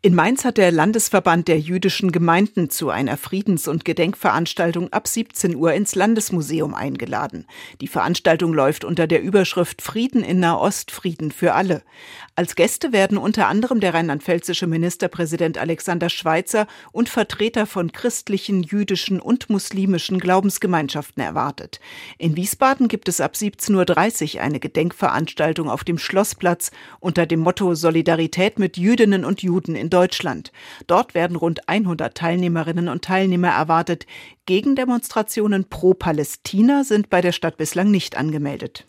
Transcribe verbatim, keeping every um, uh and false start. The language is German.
In Mainz hat der Landesverband der jüdischen Gemeinden zu einer Friedens- und Gedenkveranstaltung ab siebzehn Uhr ins Landesmuseum eingeladen. Die Veranstaltung läuft unter der Überschrift Frieden in Nahost, Frieden für alle. Als Gäste werden unter anderem der rheinland-pfälzische Ministerpräsident Alexander Schweitzer und Vertreter von christlichen, jüdischen und muslimischen Glaubensgemeinschaften erwartet. In Wiesbaden gibt es ab siebzehn Uhr dreißig eine Gedenkveranstaltung auf dem Schlossplatz unter dem Motto Solidarität mit Jüdinnen und Juden in Deutschland. Dort werden rund hundert Teilnehmerinnen und Teilnehmer erwartet. Gegendemonstrationen pro Palästina sind bei der Stadt bislang nicht angemeldet.